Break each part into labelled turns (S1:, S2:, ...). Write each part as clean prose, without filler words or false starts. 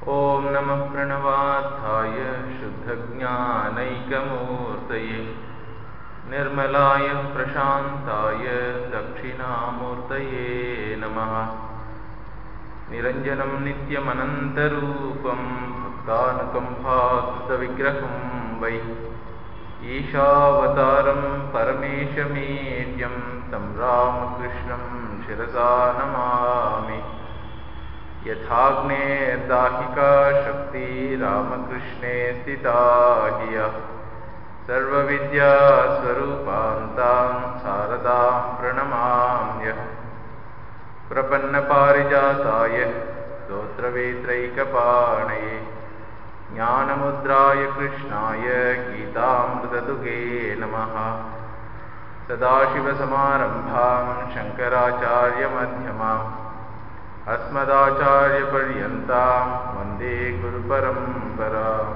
S1: ओम नमः प्रणवार्थाय शुद्धज्ञानैकमूर्तये निर्मलाय प्रशान्ताय दक्षिणामूर्तये नमः। निरञ्जनं नित्यमनन्तरूपं भक्तानुकम्पाकृतविग्रहं वै ईशावतारं परमेशमेड्यं तं रामकृष्णं शिरसा नमामि। यथाग्नेर्दाहिका शक्ति रामकृष्णे स्थिता ह्यः सर्वविद्यास्वरूपान्तां शारदां प्रणमाम्यः। प्रपन्नपारिजाताय स्तोत्रवेत्रैकपाणये ज्ञानमुद्राय कृष्णाय गीतामृतदुहे नमः। सदाशिवसमारम्भां शङ्कराचार्यमध्यमाम् अस्मदाचार्यपर्यन्तां वन्दे गुरुपरम्पराम्।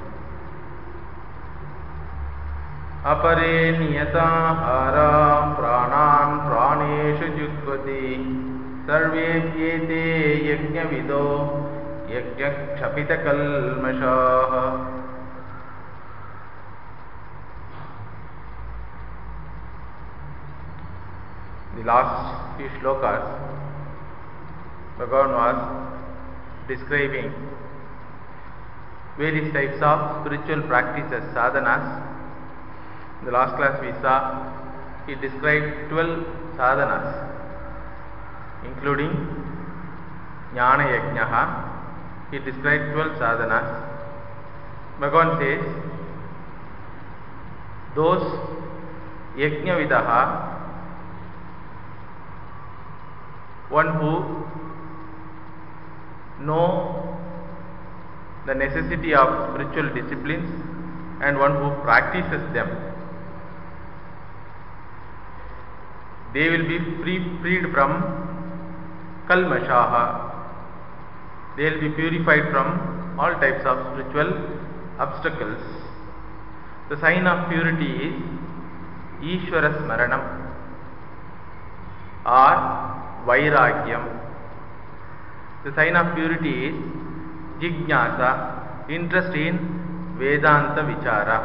S1: अपरे नियताहारा प्राणान् प्राणेषु जुह्वति सर्वेऽप्येते यज्ञविदो यज्ञक्षपितकल्मषाः। The last few shlokas Bhagavan was describing various types of spiritual practices, sadhanas. In the last class we saw he described 12 sadhanas, including Jnana Yajnaha. He described 12 sadhanas. Bhagavan says, those Yajna Vidaha, one who know the necessity of spiritual disciplines and one who practices them, they will be freed from kalmashaha. They will be purified from all types of spiritual obstacles. The sign of purity is Ishvara Smaranam or Vairagyam. The sign of purity is Jijnasa, interest in Vedanta Vichara.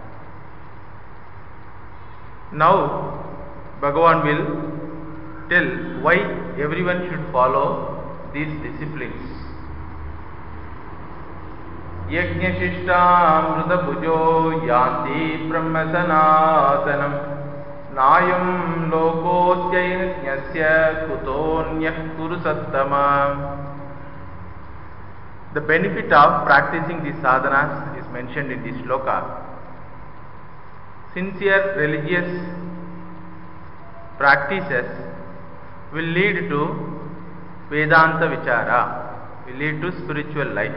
S1: Now Bhagavan will tell why everyone should follow these disciplines. Yajnashishtamruta bhujo yanti brahma sanatanam nayam lokotyayajnasya kutonyah kurusattama. The benefit of practicing these sadhanas is mentioned in this shloka. Sincere religious practices will lead to Vedanta Vichara, will lead to spiritual life.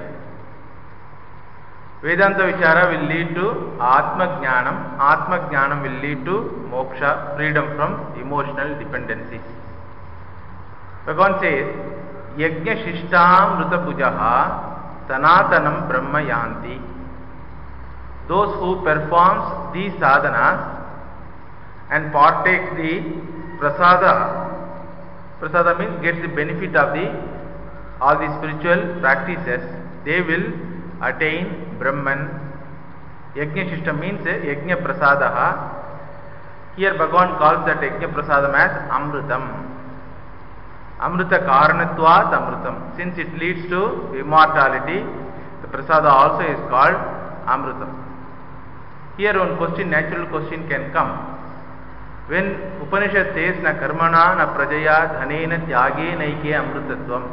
S1: Vedanta Vichara will lead to Atma Jnanam. Atma Jnanam will lead to Moksha, freedom from emotional dependencies. Bhagavan says, Yajna Shishtam Ruta Pujaha Sanatanam Brahma Yanti. Those who performs these sadhanas and partakes the prasada. Prasada means gets the benefit of all the spiritual practices. They will attain Brahman. Yajna Shishtam means Yajna Prasadaha. Here Bhagavan calls that Yajna Prasadam as Amrutam. Amrita Karanatvat Amrutam. Since it leads to immortality, the Prasada also is called Amrutam. Here one question, natural question can come. When Upanishad says na karmana na prajaya dhanena tyage naike amrutatvam,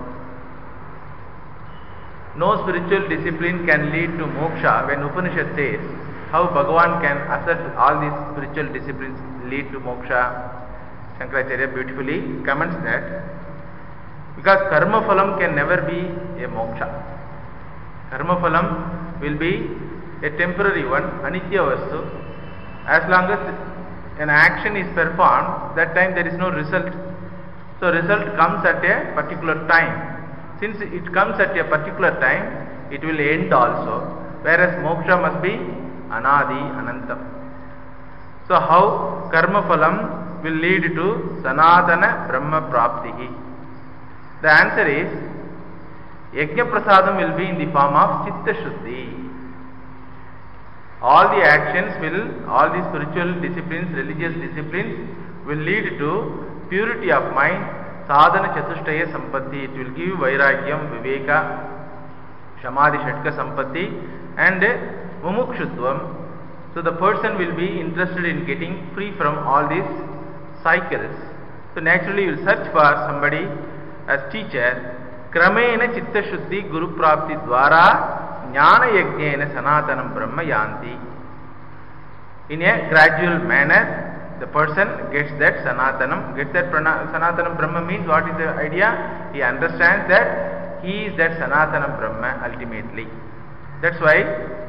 S1: no spiritual discipline can lead to moksha. When Upanishad says, how Bhagavan can assert all these spiritual disciplines lead to moksha? Shankaracharya beautifully comments that because karma phalam can never be a moksha. Karma phalam will be a temporary one, anitya vastu. As long as an action is performed, that time there is no result. So result comes at a particular time. Since it comes at a particular time, it will end also. Whereas moksha must be anadi, anantam. So how karma phalam will lead to sanatana brahma praptihi? The answer is Yajna prasadam will be in the form of Chitta Shuddhi. All the actions all the spiritual disciplines, religious disciplines will lead to purity of mind, sadhana chatushtaya sampatti. It will give vairagyam, viveka, samadhi shatka sampatti and mumukshutvam. So the person will be interested in getting free from all these cycles. So naturally you will search for somebody as teacher. Kramena chitta shuddhi guru prapti dwara jnana yajnena sanatanam brahma yanti. In a gradual manner, the person gets that sanatanam. Sanatanam brahma means what is the idea? He understands that he is that sanatanam brahma ultimately. That's why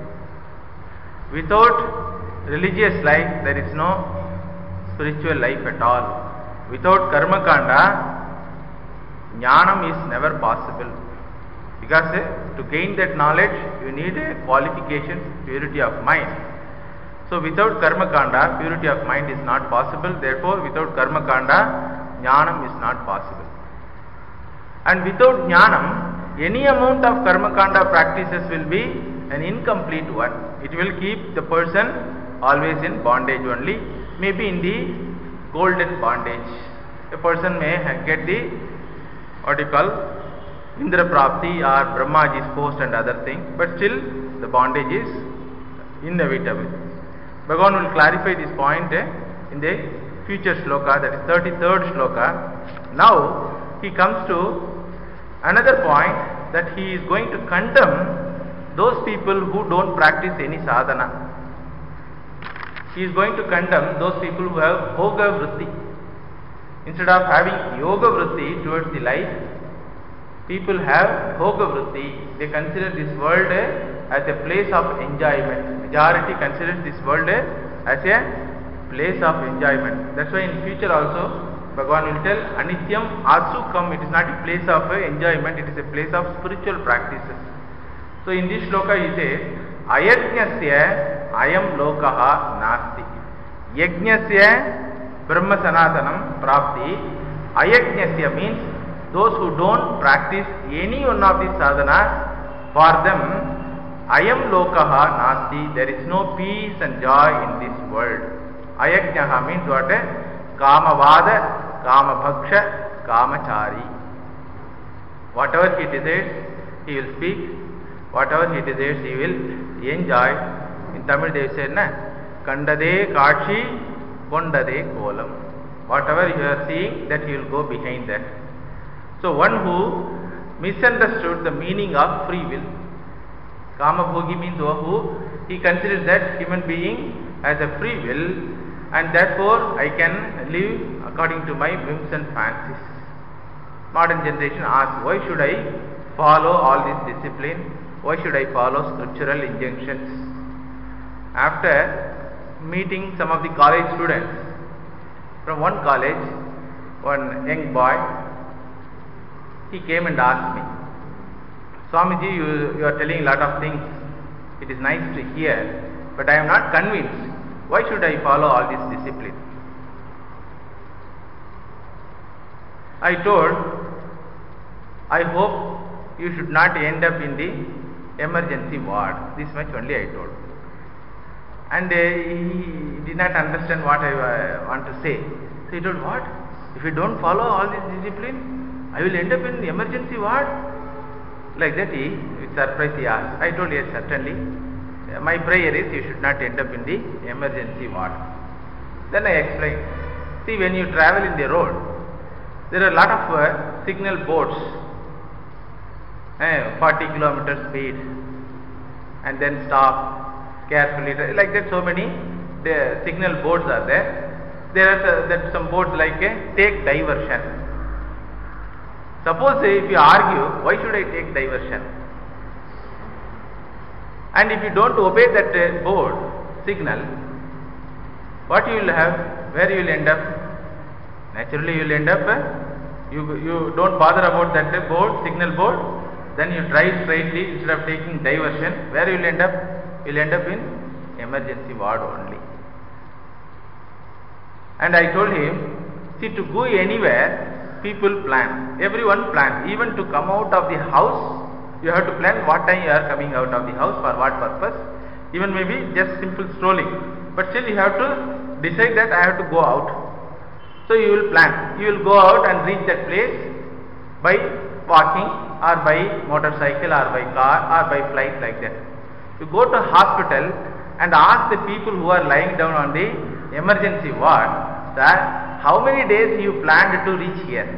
S1: without religious life there is no spiritual life at all. Without karma kanda, jnanam is never possible. Because to gain that knowledge, you need a qualification, purity of mind. So without karma kanda, purity of mind is not possible. Therefore, without karma kanda, jnanam is not possible. And without jnanam, any amount of karma kanda practices will be an incomplete one. It will keep the person always in bondage only, maybe in the golden bondage. A person may get the Indra Prapti or Brahmaji's post and other things, but still the bondage is inevitable. Bhagavan will clarify this point in the future shloka, that is 33rd shloka. Now he comes to another point, that he is going to condemn those people who don't practice any sadhana. He is going to condemn those people who have bhoga vritti. Instead of having yoga vritti towards the life, people have bhoga vritti. They consider this world as a place of enjoyment. Majority considers this world as a place of enjoyment. That's why in future also Bhagavan will tell Anityam Asukam. It is not a place of enjoyment, it is a place of spiritual practices. So in this shloka he says, Ayajnasya ayam lokaha nasti. Yajnasya Brahma Sanatanam Prapti. Ayajnasya means those who don't practice any one of these sadhana, for them ayam lokaha nasti, there is no peace and joy in this world. Ayajnaha means what? Kamavada, Kamabhaksha, Kamachari. Whatever he desires, he will speak. Whatever he desires, he will enjoy. In Tamil they say, Kandade Kachi, Kondade Kolam. Whatever you are seeing, that he will go behind that. So one who misunderstood the meaning of free will. Kamabhogi means who he considers that human being as a free will, and therefore I can live according to my whims and fancies. Modern generation asks, why should I follow all this discipline? Why should I follow scriptural injunctions? After meeting some of the college students from one college, one young boy, he came and asked me, Swamiji, you are telling a lot of things. It is nice to hear, but I am not convinced. Why should I follow all this discipline? I told, I hope you should not end up in the emergency ward. This much only I told. And he did not understand what I want to say. So he told, what? If you don't follow all this discipline, I will end up in the emergency ward? Like that with surprise he asked. I told, yes, certainly. My prayer is you should not end up in the emergency ward. Then I explained. See, when you travel in the road, there are a lot of signal boards, 40 kilometers speed, and then stop carefully. Like that, so many signal boards are there. There are some boards like take diversion. Suppose if you argue, why should I take diversion? And if you don't obey that board signal, what you will have? Where you will end up? Naturally you will end up, you don't bother about that board, signal board, then you drive straightly instead of taking diversion. Where you will end up? You will end up in emergency ward only. And I told him, see, to go anywhere, people plan, everyone plans. Even to come out of the house, You have to plan what time you are coming out of the house, for what purpose, even maybe just simple strolling. But still you have to decide that I have to go out. So you will plan. You will go out and reach that place by walking or by motorcycle or by car or by flight, like that. You go to hospital and ask the people who are lying down on the emergency ward, sir, how many days you planned to reach here?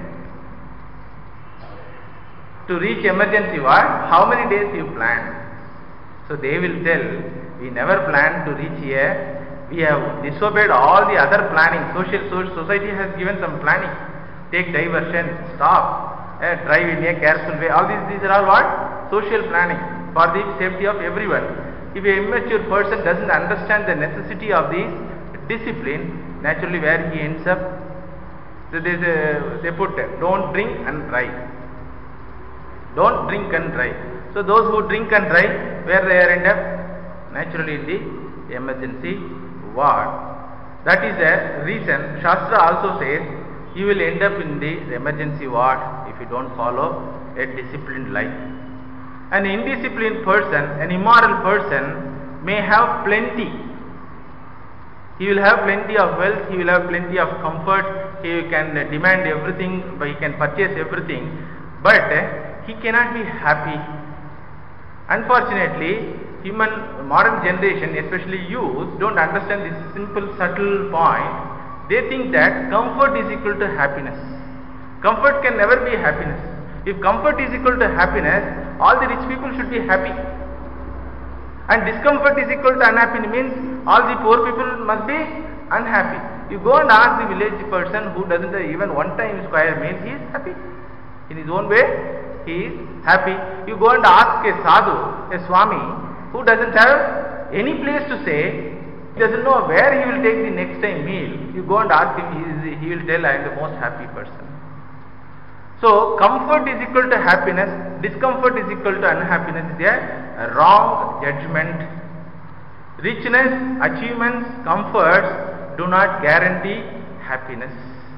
S1: To reach emergency ward, how many days you planned? So they will tell, we never planned to reach here. We have disobeyed all the other planning. Society has given some planning. Take diversion, stop, drive in a careful way. All these are all what? Social planning for the safety of everyone. If an immature person doesn't understand the necessity of this discipline, naturally where he ends up, so they put, don't drink and drive. Don't drink and drive. So those who drink and drive, where they end up? Naturally in the emergency ward. That is the reason Shastra also says you will end up in the emergency ward if you don't follow a disciplined life. An indisciplined person, an immoral person may have plenty. He will have plenty of wealth, he will have plenty of comfort, he can demand everything, he can purchase everything, but he cannot be happy. Unfortunately, modern generation, especially youth, don't understand this simple, subtle point. They think that comfort is equal to happiness. Comfort can never be happiness. If comfort is equal to happiness, all the rich people should be happy. And discomfort is equal to unhappiness means all the poor people must be unhappy. You go and ask the village person who doesn't have even one time square meal, he is happy. In his own way, he is happy. You go and ask a sadhu, a swami, who doesn't have any place to stay, he doesn't know where he will take the next time meal. You go and ask him, he will tell, I am the most happy person. So, comfort is equal to happiness, discomfort is equal to unhappiness is a wrong judgment. Richness, achievements, comforts do not guarantee happiness.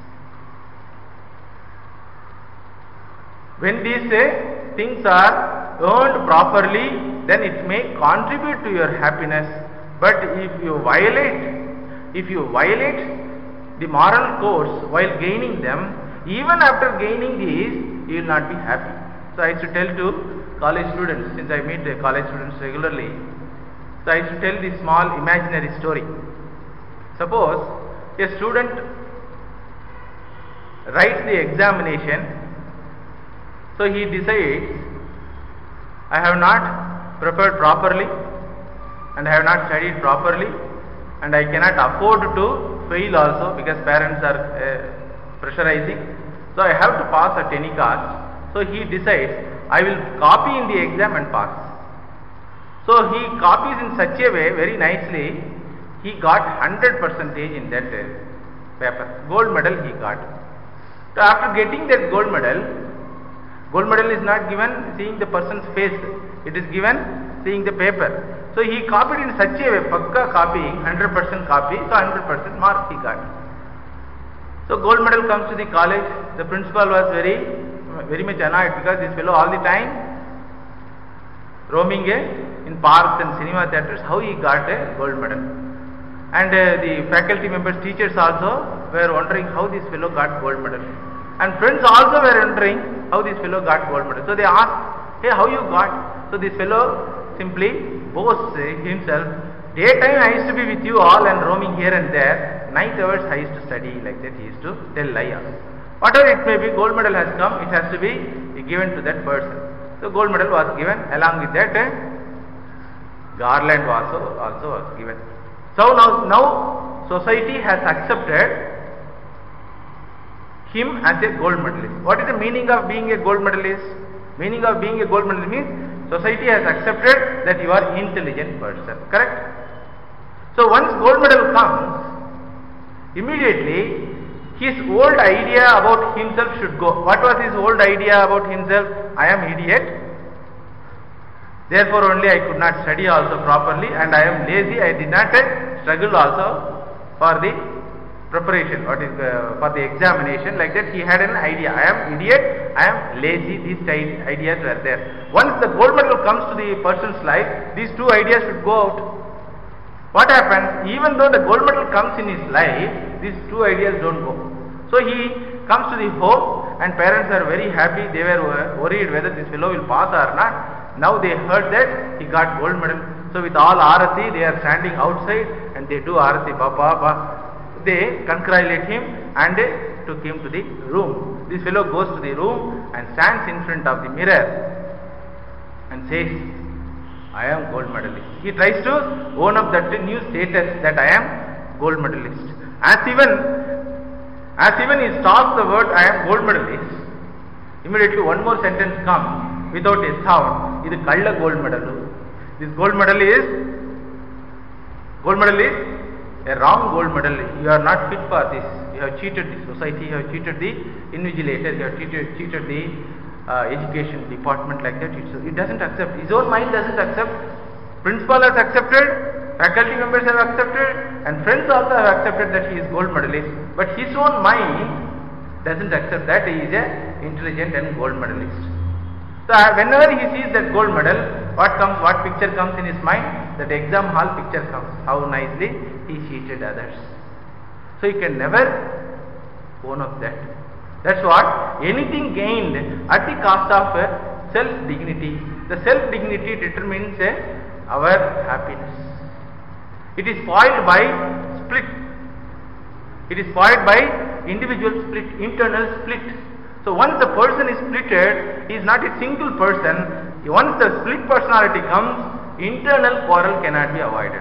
S1: When these things are earned properly, then it may contribute to your happiness. But if you violate the moral codes while gaining them, even after gaining these, you will not be happy. So I used to tell to college students, since I meet college students regularly, so I used to tell this small imaginary story. Suppose a student writes the examination, so he decides, I have not prepared properly and I have not studied properly and I cannot afford to fail also because parents are pressurizing. So I have to pass at any cost. So he decides, I will copy in the exam and pass. So he copies in such a way, very nicely, he got 100% in that paper. Gold medal he got. So after getting that gold medal is not given seeing the person's face, it is given seeing the paper. So he copied in such a way, pakka copying, 100% copy, so 100% mark he got. So gold medal comes to the college, the principal was very much annoyed because this fellow all the time roaming in parks and cinema theatres, how he got a gold medal. And the faculty members, teachers also were wondering how this fellow got gold medal. And friends also were wondering how this fellow got gold medal. So they asked, hey, how you got? So this fellow simply boasts himself, daytime I used to be with you all and roaming here and there, night hours I used to study, like that he used to tell lie. Whatever it may be, gold medal has come, it has to be given to that person. So gold medal was given, along with that garland also was given. So now society has accepted him as a gold medalist. What is the meaning of being a gold medalist? Meaning of being a gold medalist means society has accepted that you are intelligent person, correct? So once gold medal comes, immediately his old idea about himself should go. What was his old idea about himself? I am idiot, therefore only I could not study also properly, and I am lazy, I did not struggle also for the preparation, what is for the examination, like that he had an idea. I am idiot, I am lazy, these ideas were there. Once the gold medal comes to the person's life, these two ideas should go out. What happens? Even though the gold medal comes in his life, these two ideas don't go. So he comes to the home and parents are very happy. They were worried whether this fellow will pass or not. Now they heard that he got gold medal. So with all arati, they are standing outside and they do arati, Baba. They congratulate him and took him to the room. This fellow goes to the room and stands in front of the mirror and says, I am gold medalist. He tries to own up that new status that I am gold medalist. As even he starts the word I am gold medalist, immediately one more sentence comes without a sound. This kalla gold medal. This gold medal is a wrong gold medal. You are not fit for this. You have cheated the society. You have cheated the invigilators. You have cheated the education department, like that. It doesn't accept. His own mind doesn't accept. Principal has accepted, faculty members have accepted, and friends also have accepted that he is gold medalist. But his own mind doesn't accept that he is a intelligent and gold medalist. So whenever he sees that gold medal, what picture comes in his mind? That exam hall picture comes. How nicely he cheated others. So he can never own up that. That's what, anything gained at the cost of self-dignity. The self-dignity determines our happiness. It is spoiled by split. It is spoiled by individual split, internal split. So once the person is splitted, he is not a single person. Once the split personality comes, internal quarrel cannot be avoided.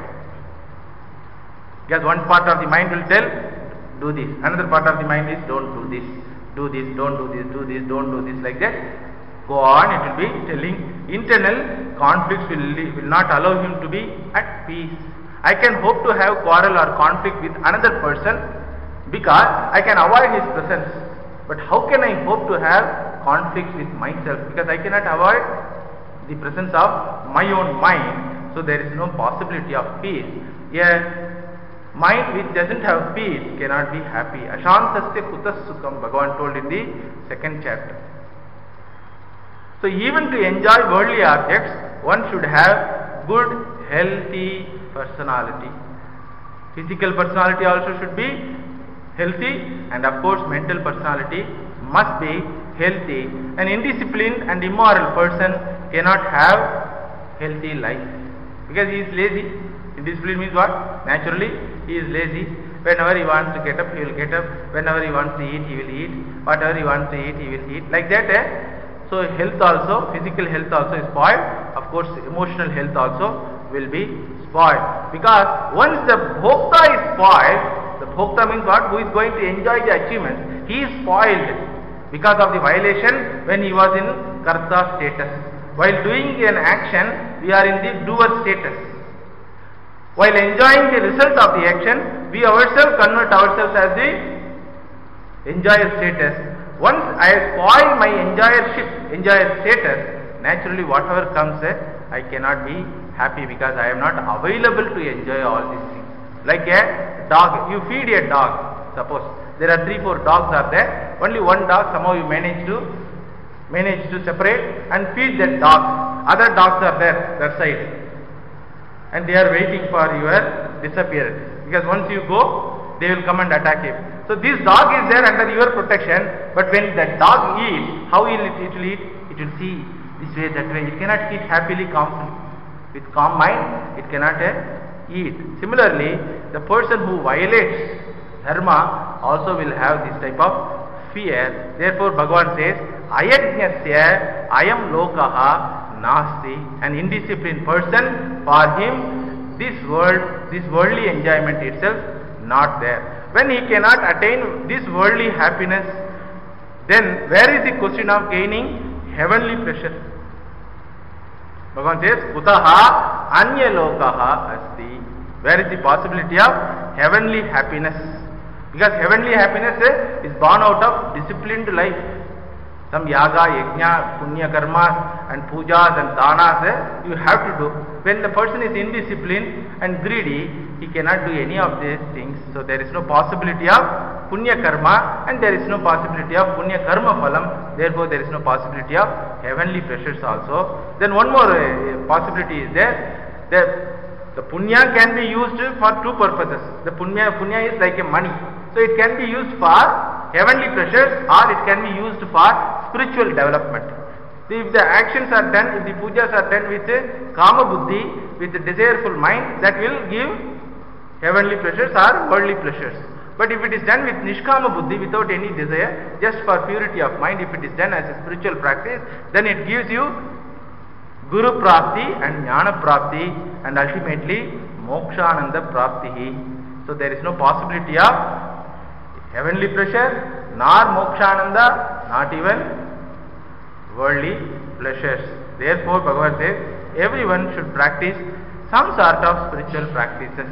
S1: Because one part of the mind will tell, do this. Another part of the mind is, don't do this. Do this, don't do this, do this, don't do this, like that. Go on, it will be telling. Internal conflicts will not allow him to be at peace. I can hope to have quarrel or conflict with another person because I can avoid his presence. But how can I hope to have conflict with myself? Because I cannot avoid the presence of my own mind. So there is no possibility of peace. A mind which doesn't have peace cannot be happy. Ashantasya kutas sukham, Bhagavan told in the second chapter. So even to enjoy worldly objects, one should have good, healthy personality. Physical personality also should be healthy, and of course mental personality must be healthy. An indisciplined and immoral person cannot have healthy life because he is lazy. Indiscipline means what? Naturally he is lazy. Whenever he wants to get up, he will get up. Whenever he wants to eat, he will eat. Whatever he wants to eat, he will eat. Like that. So health also, physical health also is spoiled. Of course emotional health also will be spoiled. Because once the bhokta is spoiled, the bhokta means what? Who is going to enjoy the achievements? He is spoiled because of the violation when he was in karta status. While doing an action, we are in the doer status. While enjoying the result of the action, we ourselves convert ourselves as the enjoyer status. Once I spoil my enjoyer status, naturally whatever comes, I cannot be happy because I am not available to enjoy all these things. Like a dog, you feed a dog, suppose there are 3-4 dogs are there, only one dog somehow you manage to separate and feed that dog. Other dogs are there, that side, and they are waiting for your disappearance, because once you go, they will come and attack him. So this dog is there under your protection, but when that dog eats, how will it will eat? It will see this way, that way. It cannot eat happily, calmly. With calm mind, it cannot eat. Similarly, the person who violates dharma also will have this type of fear. Therefore, Bhagavan says, Ayajnasya ayam lokaha nasti. An indisciplined person, for him, this worldly enjoyment itself not there. When he cannot attain this worldly happiness, then where is the question of gaining heavenly pleasure? Bhagavan says, Kutaha anya lokaha asti. Where is the possibility of heavenly happiness? Because heavenly happiness is born out of disciplined life. Some yaga, yajna, punya karma and pujas and danas you have to do. When the person is indisciplined and greedy, he cannot do any of these things. So there is no possibility of punya karma and there is no possibility of punya karma phalam. Therefore there is no possibility of heavenly pleasures also. Then one more possibility is there. The punya can be used for two purposes. The punya is like a money. So it can be used for heavenly pleasures or it can be used for spiritual development. If the actions are done, if the pujas are done with kama buddhi, with a desireful mind, that will give heavenly pleasures or worldly pleasures. But if it is done with nishkama buddhi, without any desire, just for purity of mind, if it is done as a spiritual practice, then it gives you guru prapti and jnana prapti and ultimately mokshananda prapti. So there is no possibility of heavenly pleasure, nor mokshananda, not even worldly pleasures. Therefore Bhagavan says everyone should practice some sort of spiritual practices.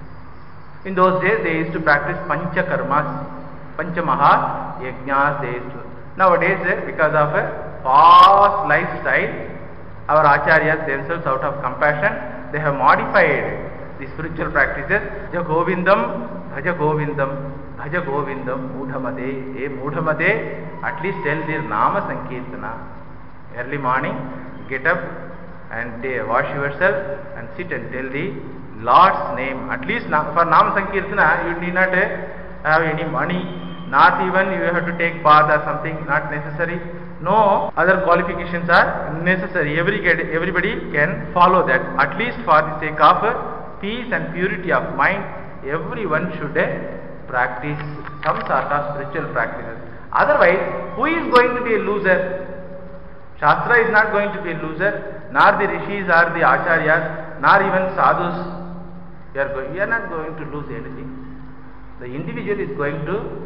S1: In those days they used to practice pancha karmas, pancha maha yajnas they used to. Nowadays because of a fast lifestyle, our acharyas themselves out of compassion, they have modified the spiritual practices. Bhaja Govindam, Bhaja Govindam, Bhaja Govindam, Mudhamade, Mudhamade, at least tell their Nama Sankirtana. Early morning, get up and wash yourself and sit and tell the Lord's name. At least for Nama Sankirtana, you need not have any money, not even you have to take bath or something, not necessary. No other qualifications are necessary. Everybody can follow that. At least for the sake of peace and purity of mind, everyone should practice some sort of spiritual practices. Otherwise, who is going to be a loser? Shastra is not going to be a loser, nor the rishis or the acharyas, nor even sadhus. You are not going to lose anything. The individual is going to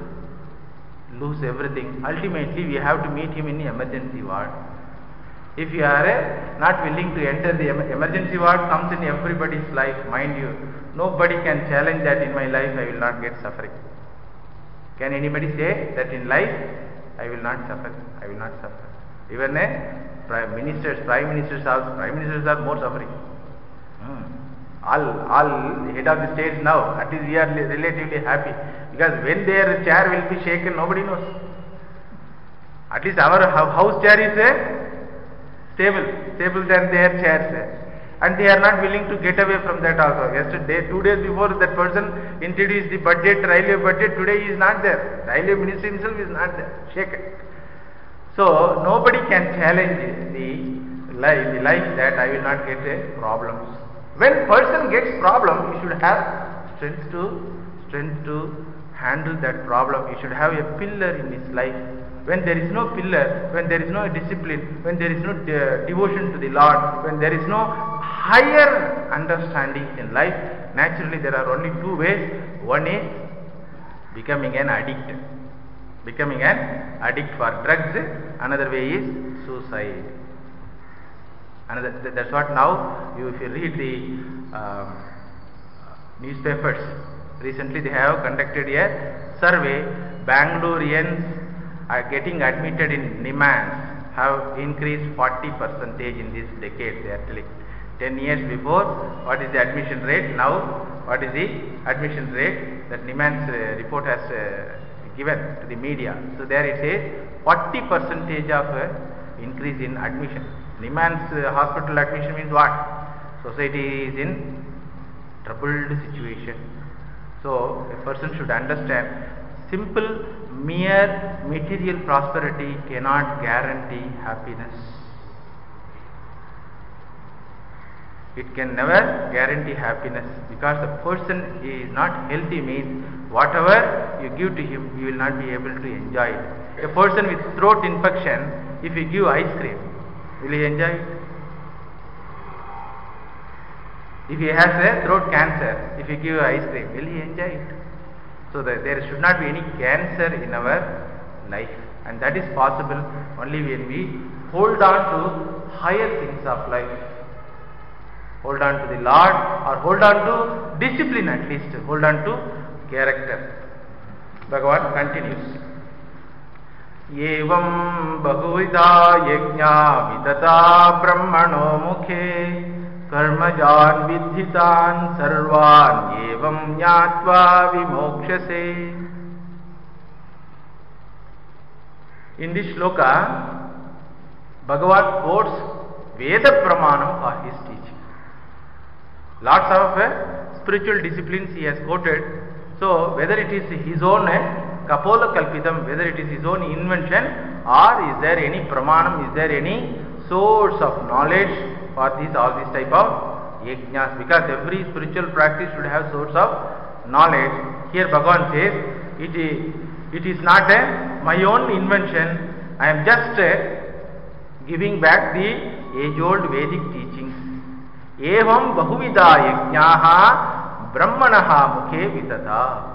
S1: lose everything. Ultimately, we have to meet him in the emergency ward. If you are not willing to enter the emergency ward, comes in everybody's life, mind you. Nobody can challenge that in my life I will not get suffering. Can anybody say that in life I will not suffer? I will not suffer. Even prime ministers are more suffering. All head of the states now, at least we are relatively happy, because when their chair will be shaken, nobody knows. At least our house chair is stable than their chairs, and they are not willing to get away from that also. Yesterday, 2 days before, that person introduced the budget, railway budget. Today he is not there. Railway minister himself is not there, shaken. So nobody can challenge the life that I will not get problems. When person gets problem, you should have strength to handle that problem. You should have a pillar in his life. When there is no pillar, when there is no discipline, when there is no devotion to the Lord, when there is no higher understanding in life, naturally there are only two ways. One is becoming an addict. Becoming an addict for drugs. Another way is suicide. That's what now, if you read the newspapers, recently they have conducted a survey. Bangaloreans are getting admitted in NIMANS have increased 40% in this decade. They are telling 10 years before, what is the admission rate? Now, what is the admission rate that NIMANS report has given to the media? So there it says 40% of increase in admission. NIMANS hospital admission means what? Society is in troubled situation. So a person should understand, simple mere material prosperity cannot guarantee happiness. It can never guarantee happiness, because the person is not healthy means whatever you give to him, he will not be able to enjoy it. A person with throat infection, if you give ice cream, will he enjoy it? If he has a throat cancer, if you give ice cream, will he enjoy it? So that there should not be any cancer in our life, and that is possible only when we hold on to higher things of life. Hold on to the Lord, or hold on to discipline at least, hold on to character. Bhagavan continues. एवं बहुविधा यज्ञा विदता ब्रह्मणो मुखे कर्मजान् विद्धितान् सर्वान् एवं ज्ञात्वा विमोक्ष्यसे. In this shloka, Bhagavan quotes Veda Pramanam for his teaching. Lots of spiritual disciplines he has quoted. So, whether it is his own Kapola Kalpitam, whether it is his own invention, or is there any Pramanam, is there any source of knowledge for all these type of yajnas? Because every spiritual practice should have source of knowledge. Here Bhagavan says, it is not my own invention. I am just giving back the age-old Vedic teachings. Evam bahuvida yajnaha brahmanaha mukhe vidata.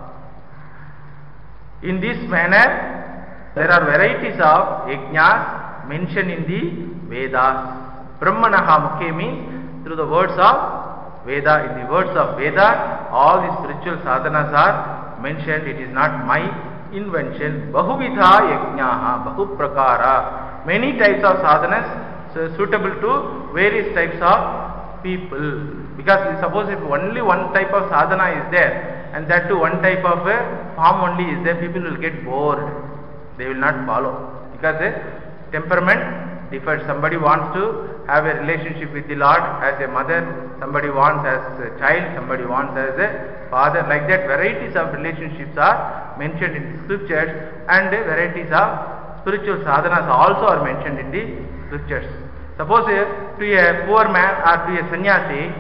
S1: In this manner, there are varieties of yajnas mentioned in the Vedas. Brahmanaha mukhe means through the words of Veda. In the words of Veda, all the spiritual sadhanas are mentioned. It is not my invention. Bahuvidha yajnaha, bahu prakara. Many types of sadhanas suitable to various types of people. Because suppose if only one type of sadhana is there, and that too one type of form only is there, people will get bored. They will not follow. Because temperament differs. Somebody wants to have a relationship with the Lord as a mother, somebody wants as a child, somebody wants as a father. Like that, varieties of relationships are mentioned in the scriptures, and varieties of spiritual sadhanas also are mentioned in the scriptures. Suppose to a poor man or to a sannyasi,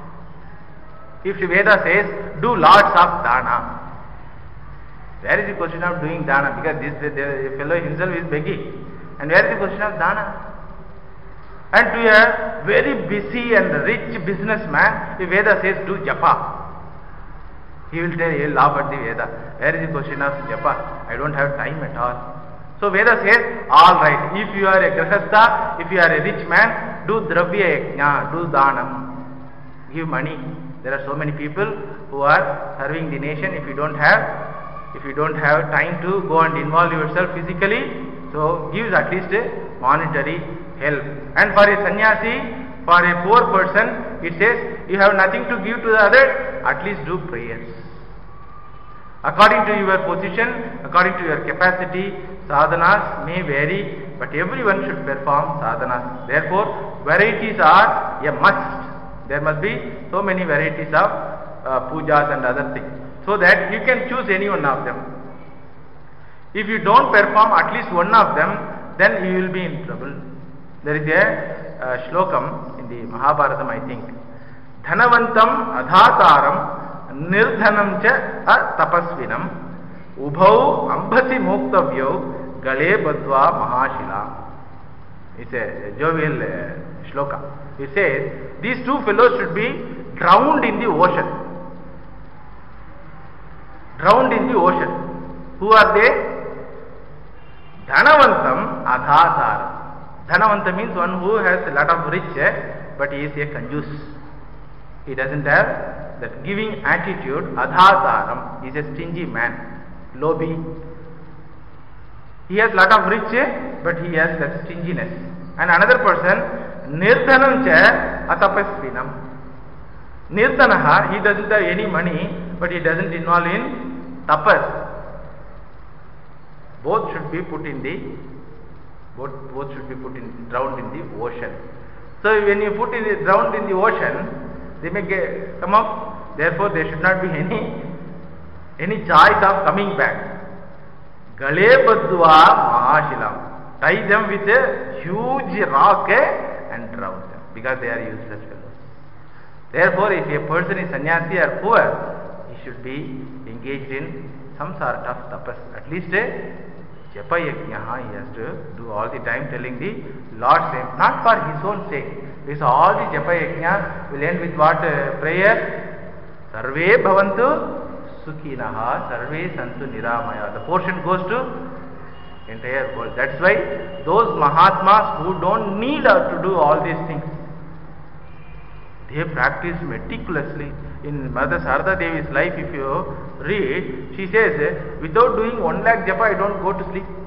S1: if the Veda says, do lots of dana, where is the question of doing dana? Because the fellow himself is begging. And where is the question of dana? And to a very busy and rich businessman, the Veda says, do japa. He will tell, he will laugh at the Veda. Where is the question of japa? I don't have time at all. So Veda says, all right, if you are a grahastha, if you are a rich man, do dravya yajna, do danam, give money. There are so many people who are serving the nation. If you don't have time to go and involve yourself physically, so give at least a monetary help. And for a sannyasi, for a poor person, it says, you have nothing to give to the others, at least do prayers. According to your position, according to your capacity, sadhanas may vary, but everyone should perform sadhanas. Therefore, varieties are a must. There must be so many varieties of pujas and other things, so that you can choose any one of them. If you don't perform at least one of them, then you will be in trouble. There is a shlokam in the Mahabharatam, I think. Dhanavantam adhataram nirdhanam cha tapasvinam ubhau ambasi muktavyo gale badva mahashila. It's a jovial shloka. It says, these two fellows should be drowned in the ocean. Drowned in the ocean. Who are they? Dhanavantam adhataram. Dhanavanta means one who has a lot of rich, but he is a kanjus. He doesn't have that giving attitude. Adhataram is a stingy man, lobi. He has lot of rich, but he has that stinginess. And another person, nirdhanam cha atapasvinam. Nirdhanaha, he doesn't have any money, but he doesn't involve in tapas. Both should be put in drowned in the ocean. So when you drowned in the ocean, they may come up. Therefore, there should not be any choice of coming back. Gale badva mahashilam. Tie them with a huge rock and drown them, because they are useless fellows. Therefore, if a person is sannyasi or poor, he should be engaged in some sort of tapas. At least japa yajna he has to do all the time, telling the Lord's name, not for his own sake. Because all the japa yajna will end with what? Prayer. Sarve bhavantu sukhinaha, sarve santu niramaya. The portion goes to entire world. That's why those Mahatmas who don't need to do all these things, they practice meticulously. In Mother Sarada Devi's life, if you read, she says, without doing 1 lakh japa, I don't go to sleep.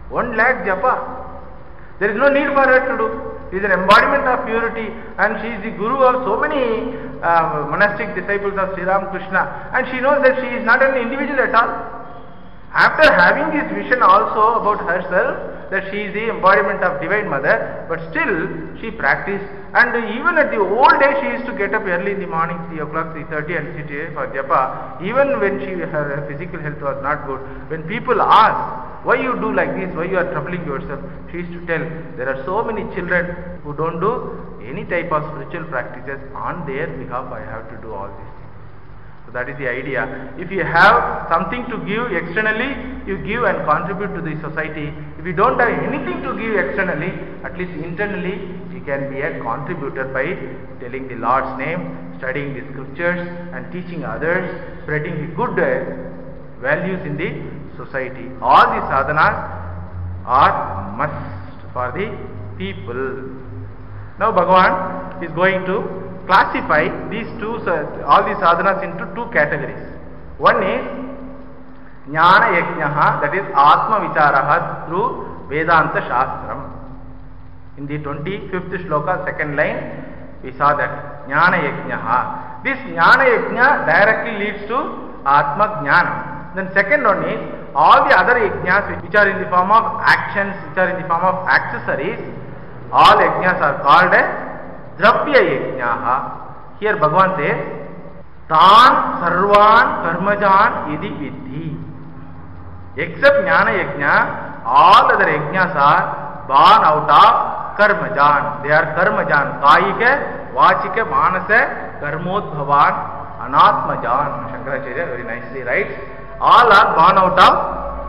S1: 1 lakh japa. There is no need for her to do. She is an embodiment of purity, and she is the guru of so many monastic disciples of Sri Ramakrishna, and she knows that she is not an individual at all. After having this vision also about herself, that she is the embodiment of Divine Mother, but still she practiced, and even at the old age she used to get up early in the morning, 3 o'clock, 3:30, and sit here for japa, even when her physical health was not good. When people ask, why you do like this, why you are troubling yourself, she used to tell, there are so many children who don't do any type of spiritual practices, on their behalf I have to do all these things. So that is the idea. If you have something to give externally, you give and contribute to the society. If you don't have anything to give externally, at least internally you can be a contributor by telling the Lord's name, studying the scriptures and teaching others, spreading the good values in the society. All the sadhanas are must for the people. Now Bhagavan is going to classify these all the sadhanas into 2 categories. One is Jnana Yajnaha, that is Atma Vicharaha through Vedanta Shastram. In the 25th shloka, 2nd line, we saw that Jnana Yajnaha. This Jnana Yajna directly leads to Atma Jnana. Then second one is all the other yajnas which are in the form of actions, which are in the form of accessories, all yajnas are called Dravya Yajnaha. Here Bhagavan says, Tan Sarvan Karmajan Idi Vidhi. Except Jnana Yajna, all other yajnas are born out of Karmajan. They are Karmajan. Kayika, Vachika, Manasa, Karmodbhavan, Anatmajan. Shankaracharya very nicely writes, all are born out of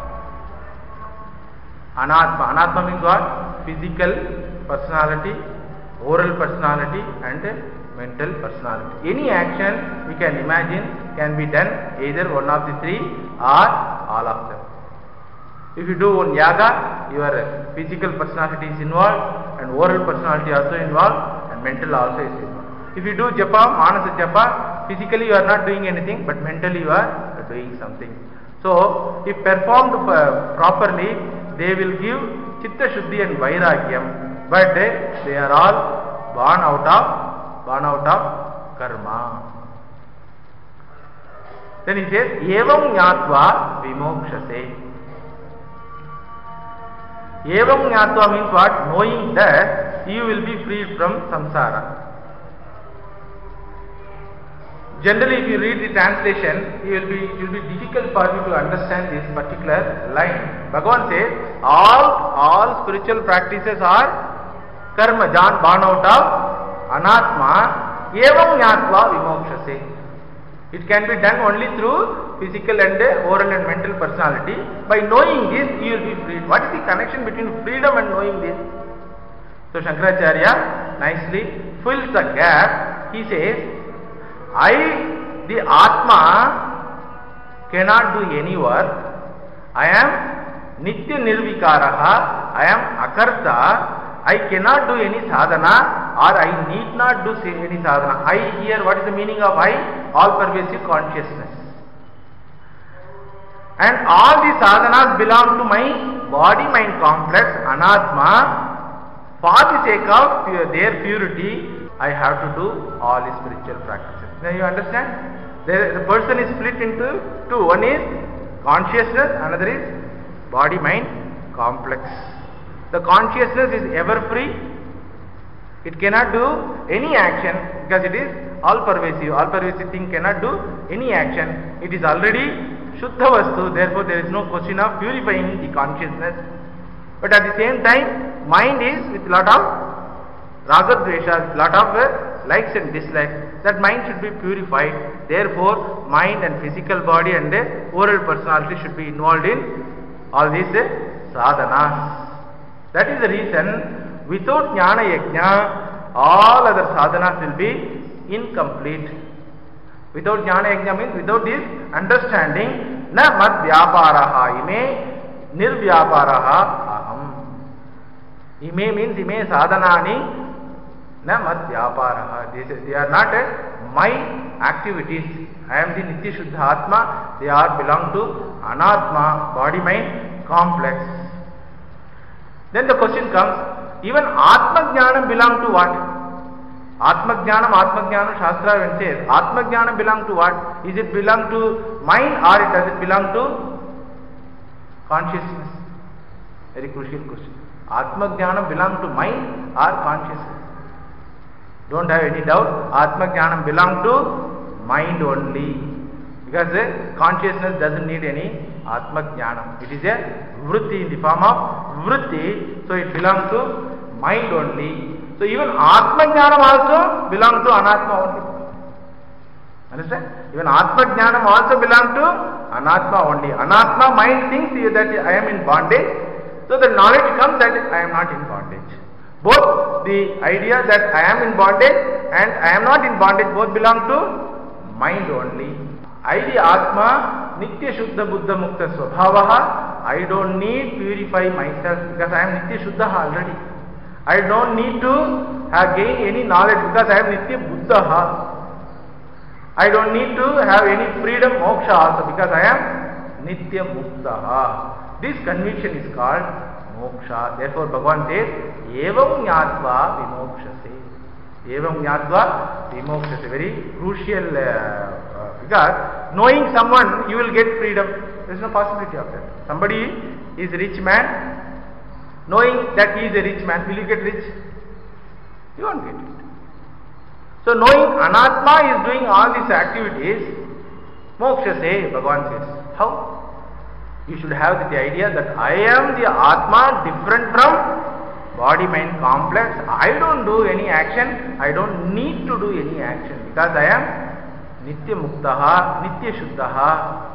S1: Anatma. Anatma means what? Physical personality, oral personality and mental personality. Any action we can imagine can be done either one of the 3 or all of them. If you do one yaga, your physical personality is involved and oral personality also involved and mental also is involved. If you do japa, manasa japa, physically you are not doing anything but mentally you are doing something. So if performed properly, they will give chitta shuddhi and vairagyam, but they are all born out of karma. Then he says, evam jnatva vimokshase. Evam jnatva means what? Knowing that you will be freed from samsara. Generally, if you read the translation, it will be difficult for you to understand this particular line. Bhagavan says, all spiritual practices are karma, born out of anatma, evam jnatva vimokshase. It can be done only through physical and oral and mental personality. By knowing this, you will be freed. What is the connection between freedom and knowing this? So Shankaracharya nicely fills the gap. He says, the Atma cannot do any work. I am Nitya Nirvikaraha. I am Akarta. I cannot do any sadhana, or I need not do any sadhana. I here, what is the meaning of I? All pervasive consciousness. And all the sadhanas belong to my body-mind complex, Anatma. For the sake of their purity, I have to do all the spiritual practices. Now you understand? The person is split into 2. One is consciousness, another is body-mind complex. The consciousness is ever free. It cannot do any action because it is all pervasive. All pervasive thing cannot do any action. It is already Shuddha Vastu, therefore there is no question of purifying the consciousness. But at the same time, mind is with lot of ragadvesha, lot of likes and dislikes. That mind should be purified. Therefore, mind and physical body and oral personality should be involved in all these sadhanas. That is the reason, without jnana yajna, all other sadhanas will be incomplete. Without jnana yajna means without this understanding, na mad vyaparaha ime nirvyaparaha aham. Ime means ime sadhanani na mad vyaparaha. They are not my activities. I am the Nitya Shuddha Atma. They are belong to Anatma, body mind complex. Then the question comes, even Atma Jnanam belong to what? Atma Jnanam Shastra when says, Atma Jnanam belong to what? Is it belong to mind or does it belong to consciousness? Very crucial question. Atma Jnanam belong to mind or consciousness? Don't have any doubt, Atma Jnanam belong to mind only. Because consciousness doesn't need any Atma Jnanam. It is a vritti in the form of vritti, so it belongs to mind only. So even Atma Jnanam also belongs to Anatma only. Understand? Even Atma Jnanam also belongs to Anatma only. Anatma mind thinks that I am in bondage. So the knowledge comes that I am not in bondage. Both the idea that I am in bondage and I am not in bondage both belong to mind only. Idea Atma Nitya Shuddha Buddha Mukta Swabhavaha. I don't need purify myself because I am Nitya Shuddha already. I don't need to have gain any knowledge because I am Nitya Buddha. I don't need to have any freedom moksha also because I am Nitya Mukta. This conviction is called moksha. Therefore Bhagavan says, Evam Nyatva Vimokshase. Evam Nyatva Vimokshase. Very crucial because knowing someone you will get freedom. There is no possibility of that. Somebody is a rich man. Knowing that he is a rich man, will you get rich? You won't get it. So knowing Anatma is doing all these activities, moksha say, Bhagavan says. How? You should have the idea that I am the Atma different from body-mind complex. I don't do any action. I don't need to do any action because I am Nitya Muktaha, Nitya Shuddhaha.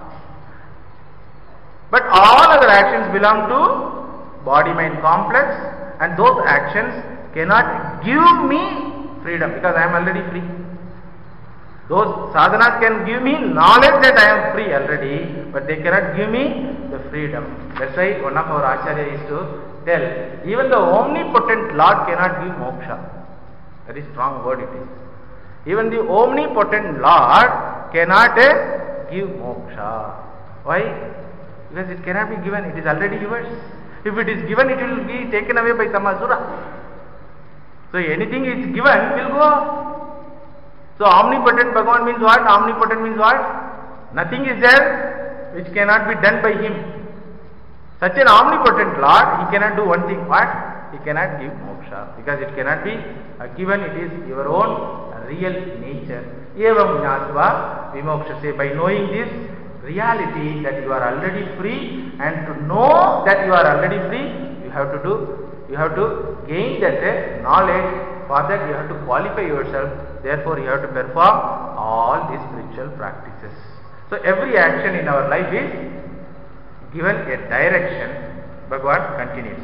S1: But all other actions belong to body-mind complex and those actions cannot give me freedom because I am already free. Those sadhanas can give me knowledge that I am free already, but they cannot give me the freedom. That's why one of our acharya used to tell, even the omnipotent Lord cannot give moksha. Very strong word it is. Even the omnipotent Lord cannot give moksha. Why? Because it cannot be given, it is already yours. If it is given, it will be taken away by some asura. So anything is given will go off. So omnipotent Bhagavan means what? Omnipotent means what? Nothing is there which cannot be done by him. Such an omnipotent Lord, he cannot do one thing. What? He cannot give moksha because it cannot be given. It is your own real nature. Evam Jnatva Vimokshase. By knowing this reality that you are already free, and to know that you are already free, you have to gain that knowledge. For that you have to qualify yourself. Therefore you have to perform all these spiritual practices. So every action in our life is given a direction. Bhagavan continues.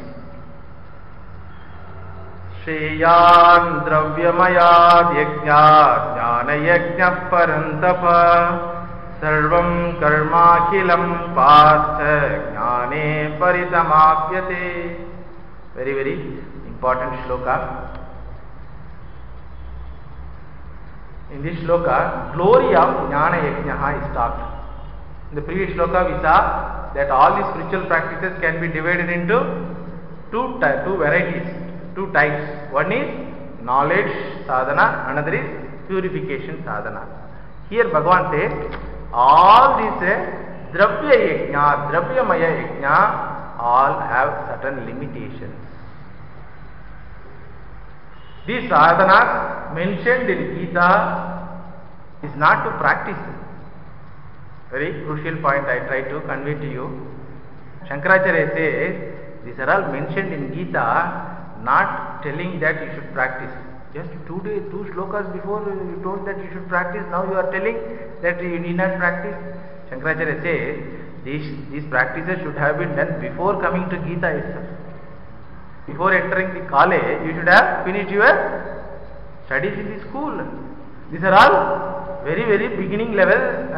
S1: Shreyan dravyamaya yajna jnana yajna parantapa sarvam karma khilam partha jnane parisamapyate. Very, very important shloka. In this shloka, glory of Jnana Yajna is talked. In the previous shloka, we saw that all these spiritual practices can be divided into two varieties, two types. One is knowledge sadhana, another is purification sadhana. Here Bhagavan says, all these dravya yajna, dravyamaya yajna, all have certain limitations. These sadhanas mentioned in Gita is not to practice. Very crucial point I try to convey to you. Shankaracharya says, these are all mentioned in Gita, not telling that you should practice. Just two shlokas before you told that you should practice, now you are telling that you need not practice. Shankaracharya says, these practices should have been done before coming to Gita itself. Before entering the college, you should have finished your studies in the school. These are all very, very beginning level,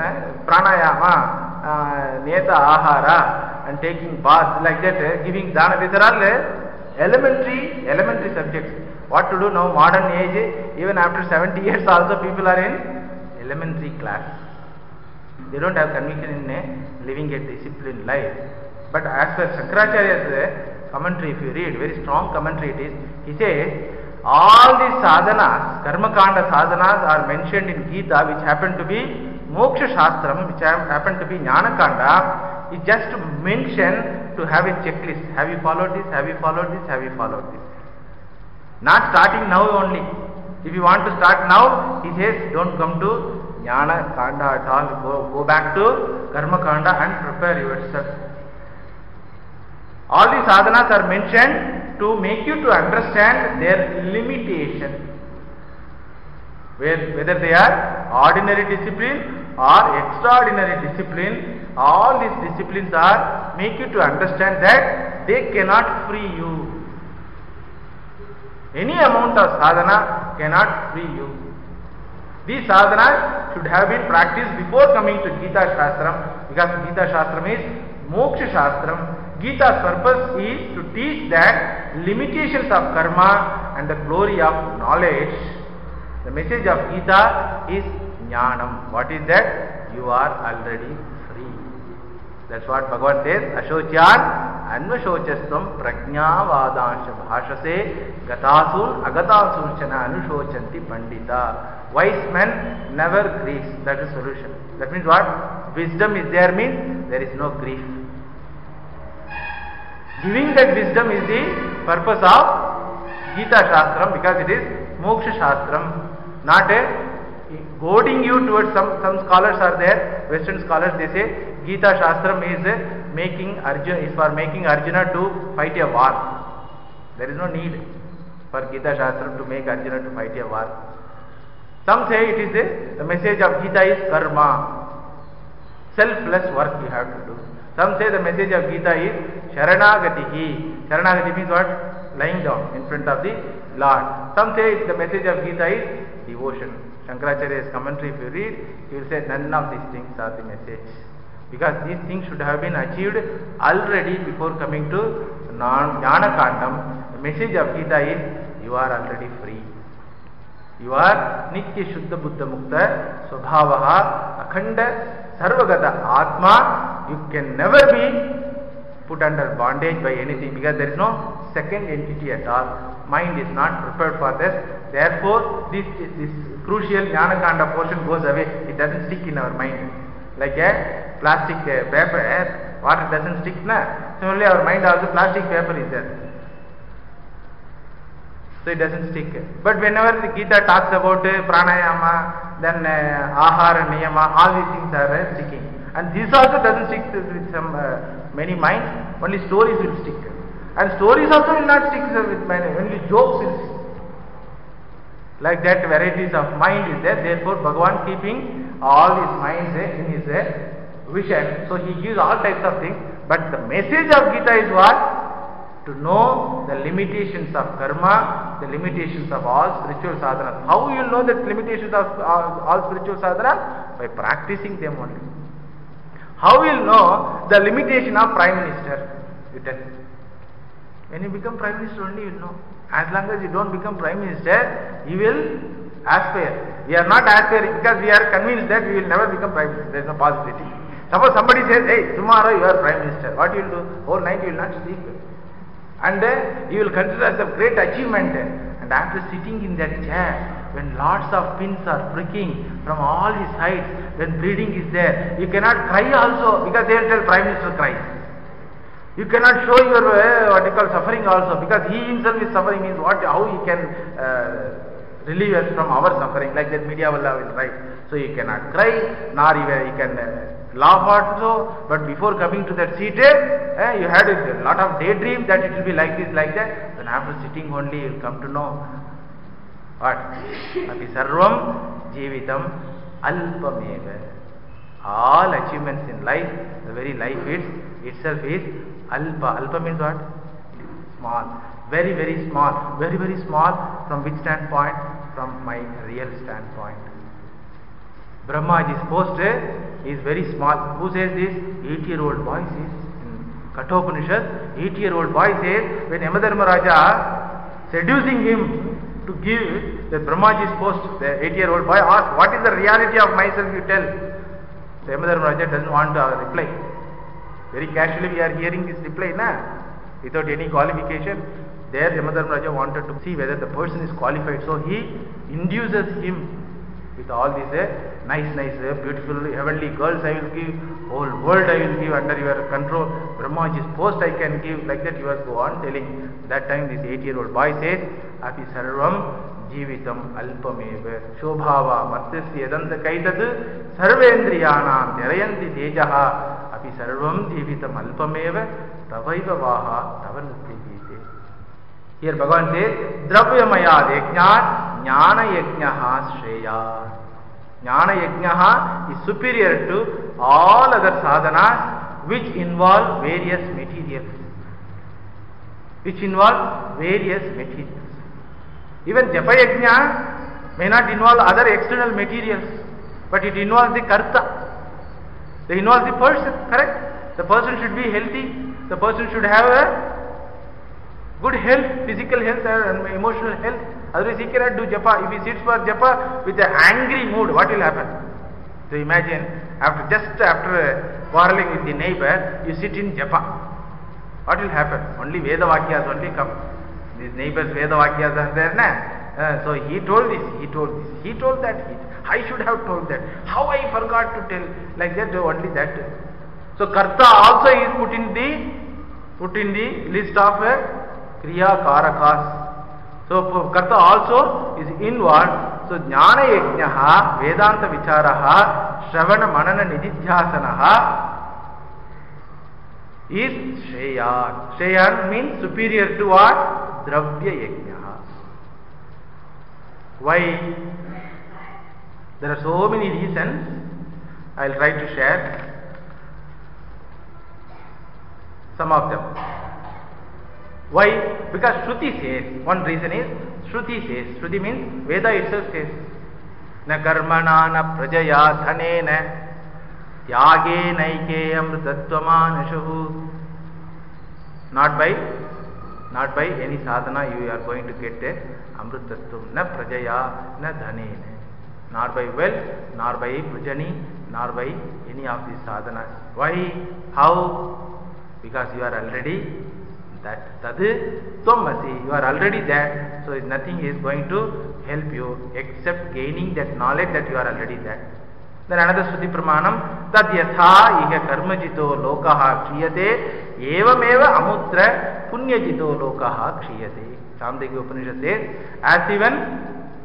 S1: pranayama, neta ahara, and taking bath, like that, giving dana. These are all elementary subjects. What to do now, modern age, even after 70 years also people are in elementary class. They don't have conviction in living a disciplined life. But as per Shankaracharya's commentary, if you read, very strong commentary it is. He says, all these sadhanas, karmakanda sadhanas are mentioned in Gita, which happen to be moksha shastram, which happen to be jnana kanda, is just to mention to have a checklist. Have you followed this? Have you followed this? Have you followed this? Not starting now only. If you want to start now, he says, don't come to jnana kanda at all. Go back to karma kanda and prepare yourself. All these sadhanas are mentioned to make you to understand their limitation. Whether they are ordinary discipline or extraordinary discipline, all these disciplines are make you to understand that they cannot free you. Any amount of sadhana cannot free you. These sadhanas should have been practiced before coming to Gita Shastram, because Gita Shastram is Moksha Shastram. Gita's purpose is to teach that limitations of karma and the glory of knowledge. The message of Gita is jnanam. What is that? You are already free. That's what Bhagavan says. Ashocyan anvashocastvam prajnavadansha bhashase gatasun agatasun chana anushochanti pandita. Wise men never grieves. That is solution. That means what? Wisdom is there means there is no grief. Giving that wisdom is the purpose of Gita Shastram, because it is Moksha Shastram, not a goading you towards some scholars are there, Western scholars, they say Gita Shastram is for making Arjuna to fight a war. There is no need for Gita Shastram to make Arjuna to fight a war. Some say it is the message of Gita is karma, selfless work you have to do. Some say the message of Gita is Sharanagatihi. Sharanagati means what? Lying down in front of the Lord. Some say the message of Gita is devotion. Shankaracharya's commentary, if you read, he will say none of these things are the message. Because these things should have been achieved already before coming to Jnana Kandam. The message of Gita is you are already free. You are Nitya Shuddha Buddha Mukta Swabhavaha Akhanda Sarvagata Atma. You can never be put under bondage by anything, because there is no second entity at all. Mind is not prepared for this. Therefore, this crucial Jnana Kanda portion goes away. It doesn't stick in our mind. Like a plastic paper, water doesn't stick. Similarly, our mind also plastic paper is there. So it doesn't stick. But whenever the Gita talks about pranayama, then ahara niyama, all these things are sticking. And this also doesn't stick with some many minds. Only stories will stick. And stories also will not stick with many. Only jokes will stick. Like that, varieties of mind is there. Therefore, Bhagavan keeping all his minds in his vision. So he gives all types of things. But the message of Gita is what? To know the limitations of karma, the limitations of all spiritual sadhanas. How you will know the limitations of all spiritual sadhanas? By practicing them only. How will you know the limitation of Prime Minister? You tell. When you become Prime Minister only you will know. As long as you don't become Prime Minister, you will aspire. We are not aspiring because we are convinced that we will never become Prime Minister. There is no possibility. Suppose somebody says, hey, tomorrow you are Prime Minister. What you will do? Whole night you will not sleep. And you will consider as a great achievement. And after sitting in that chair, when lots of pins are pricking from all his sides, when bleeding is there, you cannot cry also, because they will tell Prime Minister cries. You cannot show your suffering also, because he himself is suffering, means how he can relieve us from our suffering, like that media will write. So you cannot cry, nor even you can laugh also. But before coming to that seat, you had a lot of daydream that it will be like this, like that. Then after sitting only, you will come to know what? Ati sarvam jeevitam alpameva. All achievements in life, the very life itself is alpa. Alpa means what? Small. Very, very small. Very, very small. From which standpoint? From my real standpoint. Brahmaji's post is very small. Who says this? 8-year-old boy says. In Kathopanishad, 8-year-old boy says, when Yamadharmaraja seducing him to give the Brahmaji's post, the 8-year-old boy asked, what is the reality of myself you tell? So Yamadharmaraja doesn't want to reply. Very casually we are hearing this reply, na? without any qualification. There Yamadharmaraja wanted to see whether the person is qualified, so he induces him with all these nice, beautiful, heavenly girls I will give, whole world I will give under your control, Brahmaji's post I can give, like that he was go on telling. That time this 8-year-old boy says, Api sarvam jivitam alpameva shobhava matyasya yadanta kaitad sarvendriyanam dharayanti tejaha api sarvam jivitam alpameva tavaiva vaha tavanati. Here Bhagavan says, Dravyamaya yajna jnana yajnaha shreya. Jnana yajnaha is superior to all other sadhanas which involve various materials. Even japa yajna may not involve other external materials, but it involves the karta. It involves the person, correct? The person should be healthy. The person should have a good health, physical health and emotional health. Otherwise he cannot do japa. If he sits for japa with an angry mood, what will happen? So imagine, after quarreling with the neighbor, you sit in japa. What will happen? Only Veda Vakyas only come. These neighbors Veda Vakyas are there, na? So he told this, he told that. I should have told that. How I forgot to tell? Like that, only that. So karta also is put in the list of Kriya Karakas. So karta also is involved. So jnana yajnaha vedanta vicharaha shravana manana nididhyasanaha is shreyan. Shreyan means superior to what? Dravya yajnaha. Why? There are so many reasons. I will try to share some of them. Why? Because Shruti says, one reason is, Shruti means, Veda itself says, Na karmana na prajaya dhanena tyage naike amritattvamanashahu. Not by any sadhana you are going to get a amritattvam, na prajaya, na dhanena. Not by wealth, nor by prajani, nor by any of these sadhanas. Why? How? Because you are already that. Tadu tvamasi. You are already that. So nothing is going to help you except gaining that knowledge that you are already that. Then another Shruti Pramanam, Tad yatha iha karmajito lokaha khriyate evameva amutra punyajito lokaha khriyate. Samdhya Upanishad says, as even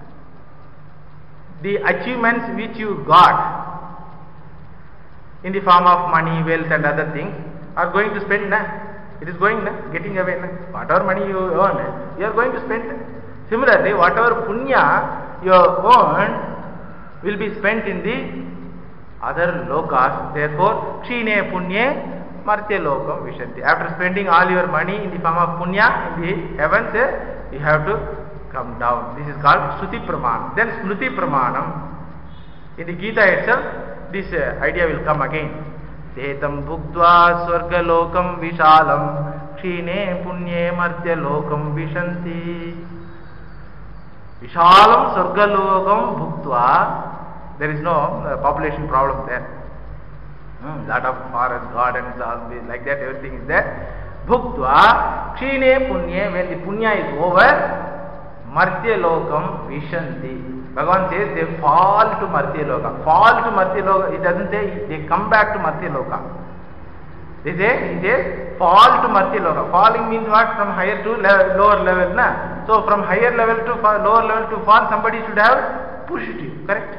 S1: the achievements which you got in the form of money, wealth and other things are going to spend, it is going, getting away. Whatever money you earn, you are going to spend. Similarly, whatever punya you earn will be spent in the other lokas. Therefore, kshine punye martya lokam vishanti. After spending all your money in the form of punya in the heavens, you have to come down. This is called Shruti Pramanam. Then Smruti Pramanam. In the Gita itself, this idea will come again. Tetam bhuktva swarga lokam vishalam kshine punye martya lokam vishanti. Vishalam swarga lokam bhuktva. There is no population problem there. Lot of forest gardens, all like that, everything is there. Bhuktva kshine punye. When the punya is over, Martya lokam vishanti. Bhagavan says they fall to Martya loka. Fall to Martya loka. It doesn't say they come back to Martya loka. He says fall to Martya loka. Falling means what? From higher to lower level. Na? So from higher level to lower level to fall, somebody should have pushed you. Correct?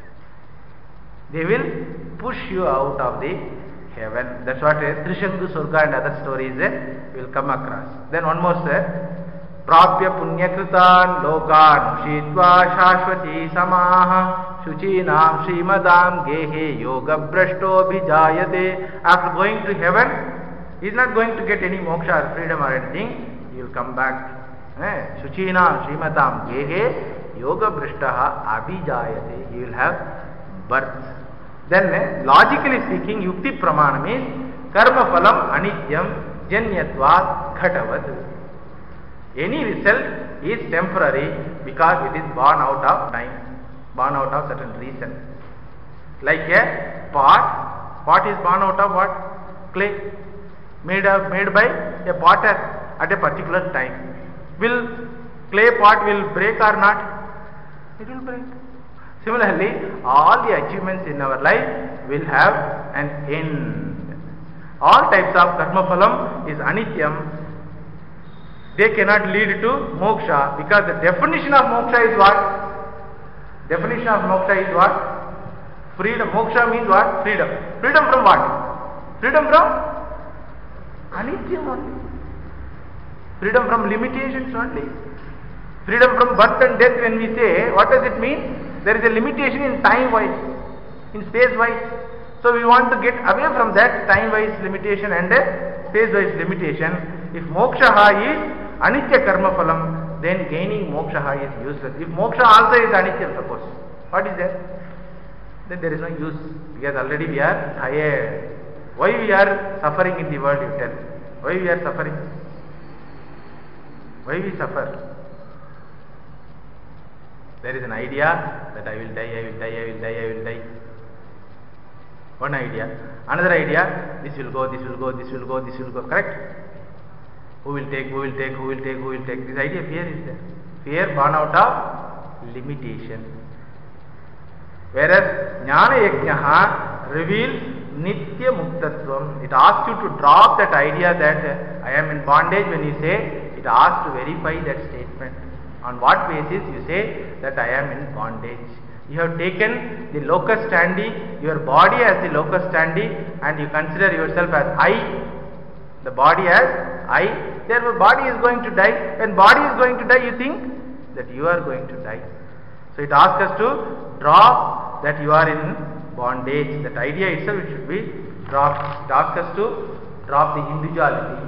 S1: They will push you out of the heaven. That's what Trishangu Surga and other stories will come across. Then one more Prapya punyakritan lokan ushitva shashvati samaha shuchinam srimadam gehe yoga brashto bhijayate. After going to heaven, he is not going to get any moksha or freedom or anything. He will come back. Shuchinam srimadam gehe yoga brashtaha abhijayate. He will have birth. Then logically speaking, yukti pramanam is karma phalam anityam janyatvat ghatavat. Any result is temporary because it is born out of time, born out of certain reason. Like a pot is born out of what? Clay. made by a potter at a particular time. Will clay pot will break or not? It will break. Similarly, all the achievements in our life will have an end. All types of karma phalam is anityam. They cannot lead to moksha, because the definition of moksha is what? Definition of moksha is what? Freedom. Moksha means what? Freedom. Freedom from what? Freedom from anityam only. Freedom from limitations only. Freedom from birth and death, when we say, what does it mean? There is a limitation in time wise, in space wise. So we want to get away from that time wise limitation and space wise limitation. If moksha is anitya karma phalam, then gaining moksha is useless. If moksha also is anitya, suppose, what is that? Then there is no use, because already we are tired. Why we are suffering in the world, you tell? Why we are suffering? Why we suffer? There is an idea that I will die, I will die, I will die, I will die. One idea. Another idea, this will go, this will go, this will go, this will go. Correct? Who will take, who will take, who will take, who will take. This idea, fear is there. Fear born out of limitation. Whereas Jnana Yajnaha reveals Nitya Muktatvam. It asks you to drop that idea that I am in bondage. When you say, it asks to verify that statement. On what basis you say that I am in bondage? You have taken the locus standi, your body as the locus standi, and you consider yourself as I, the body as I. Therefore body is going to die. When body is going to die, you think that you are going to die. So it asks us to drop that you are in bondage. That idea itself should be dropped. It asks us to drop the individuality.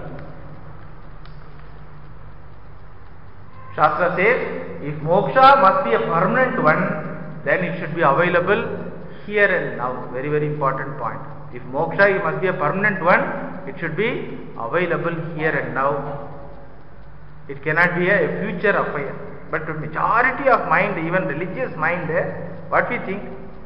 S1: Shastra says, if moksha must be a permanent one, then it should be available here and now. Very, very important point. If moksha must be a permanent one, it should be available here and now. It cannot be a future affair. But the majority of mind, even religious mind, what we think?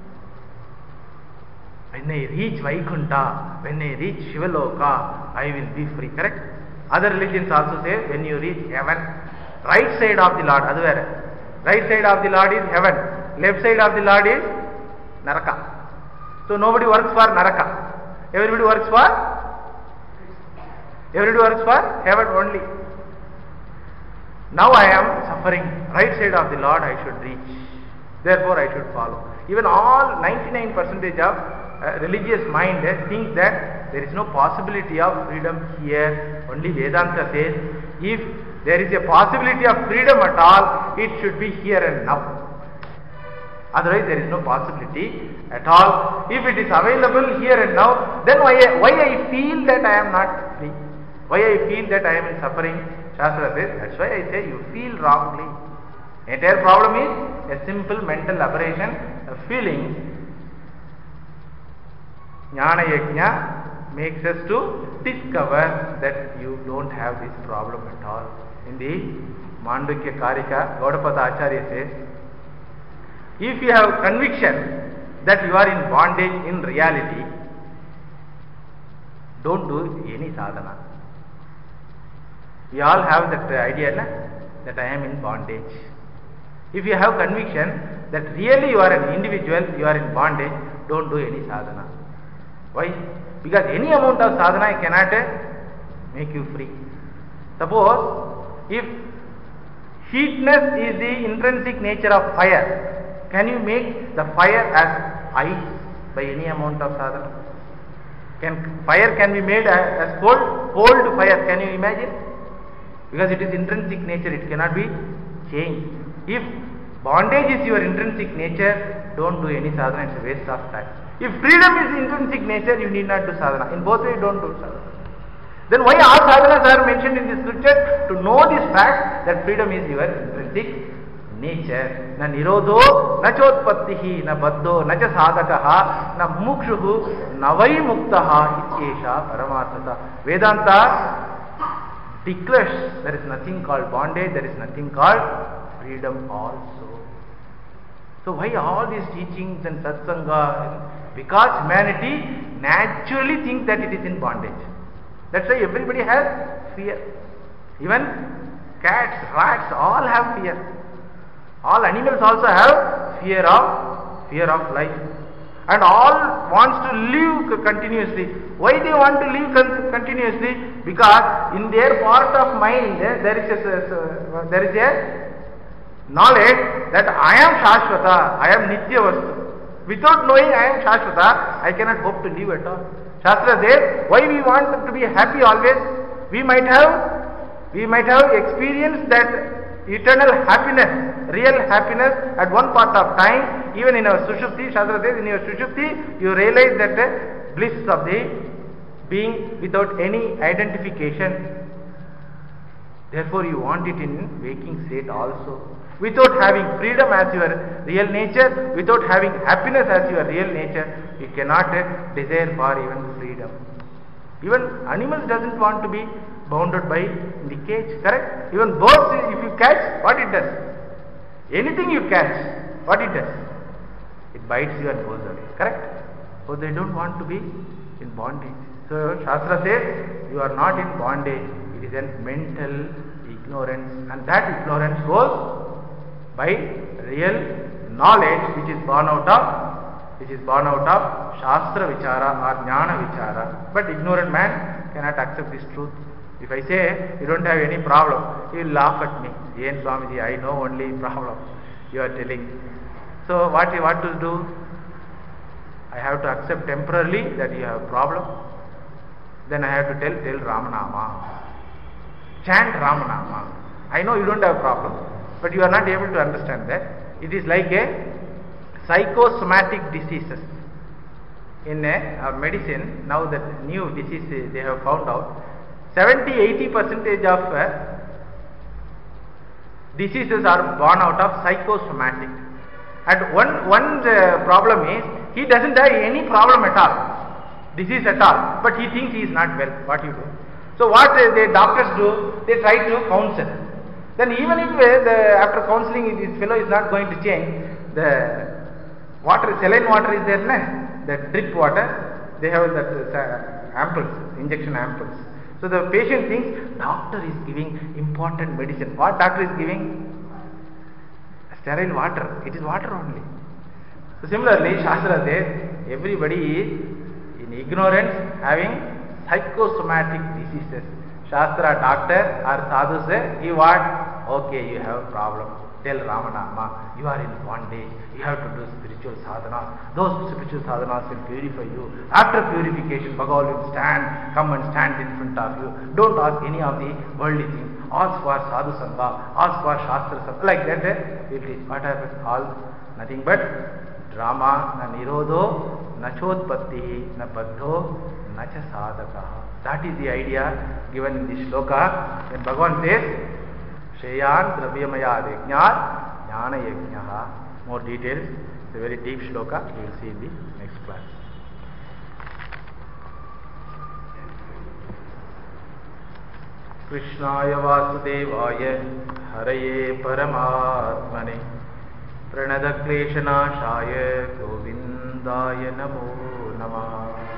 S1: When I reach Vaikunta, when I reach Shivaloka, I will be free. Correct? Other religions also say, when you reach heaven, right side of the Lord, right side of the Lord is heaven, left side of the Lord is Naraka. So nobody works for Naraka. Everybody works for heaven only. Now I am suffering. Right side of the Lord I should reach. Therefore I should follow. Even all 99% of religious mind think that there is no possibility of freedom here. Only Vedanta says, if there is a possibility of freedom at all, it should be here and now. Otherwise there is no possibility at all. If it is available here and now, then why I feel that I am not free? Why I feel that I am in suffering? Shastra says, that's why I say you feel wrongly. Entire problem is a simple mental aberration, a feeling. Jnana Yajna makes us to discover that you don't have this problem at all. In the Mandukya Karika, Gaudapada Acharya says, if you have conviction that you are in bondage in reality, don't do any sadhana. We all have that idea that I am in bondage. If you have conviction that really you are an individual, you are in bondage, don't do any sadhana. Why? Because any amount of sadhana cannot make you free. Suppose if heatness is the intrinsic nature of fire, can you make the fire as ice by any amount of sadhana? Fire can be made as cold fire, can you imagine? Because it is intrinsic nature, it cannot be changed. If bondage is your intrinsic nature, don't do any sadhana, it's a waste of time. If freedom is intrinsic nature, you need not do sadhana. In both ways, don't do sadhana. Then why all sadhanas are mentioned in the scripture? To know this fact that freedom is your intrinsic nature. Na nirodho, na chotpattihi, na baddho, na cha sadakaha, na mukshuhu, na vai muktaha, ityesha paramarthata. Vedanta declares there is nothing called bondage, there is nothing called freedom also. So why all these teachings and satsanga? Because humanity naturally thinks that it is in bondage. That's why everybody has fear. Even cats, rats, all have fear. All animals also have fear of life. And all wants to live continuously. Why they want to live continuously? Because in their part of mind there is a knowledge that I am Shashvata, I am Nitya Vastu. Without knowing I am Shashvata, I cannot hope to live at all. Shastra says, why we want to be happy always? We might have experienced that eternal happiness, real happiness at one part of time. Even in our Sushupti, Shastra says, in your Sushupti, you realize that the bliss of the being without any identification. Therefore, you want it in waking state also. Without having freedom as your real nature, without having happiness as your real nature, you cannot desire for even freedom. Even animals doesn't want to be bounded by the cage, correct? Even birds, if you catch, what it does? Anything you catch, what it does? It bites you and goes away, correct? So they don't want to be in bondage. So Shastra says, you are not in bondage. It is a mental ignorance, and that ignorance goes by real knowledge which is born out of Shastra Vichara or Jnana Vichara. But ignorant man cannot accept this truth. If I say, you don't have any problem, he will laugh at me. Yen Swamiji, I know only problem you are telling. So what to do? I have to accept temporarily that you have a problem. Then I have to tell Ramanama. Chant Ramanama. I know you don't have a problem, but you are not able to understand that. It is like a psychosomatic diseases. In medicine, now that new disease they have found out, 70-80% of diseases are born out of psychosomatic. And one problem is, he doesn't have any problem at all, disease at all, but he thinks he is not well. What you do? So what the doctors do, they try to counsel. Then even if after counseling this fellow is not going to change, the water, saline water is there, the drip water, they have that ampoules, injection ampoules. So the patient thinks, doctor is giving important medicine. What doctor is giving? Sterile water. It is water only. So similarly, Shastra says, everybody is in ignorance, having psychosomatic diseases. Shastra, doctor or sadhu say, he what? Okay, you have a problem. Tell Ramanama, you are in bondage. You have to do spiritual sadhanas. Those spiritual sadhanas will purify you. After purification, Bhagavan will come and stand in front of you. Don't ask any of the worldly things. Ask for sadhu sangha, ask for shastra sangha. Like that, it is what happens? All nothing but drama, na nirodho, na chodpatti, na baddho, na cha sadhaka. That is the idea given in this shloka. When Bhagavan says, Shreyan Dravyamaya Yajnat Jnana Yajnaha. More details. It's a very deep shloka. We will see in the next class. Krishnaya Vasudevaya Haraye Paramatmane Pranadakleshanashaya Govindaya Namo Namah.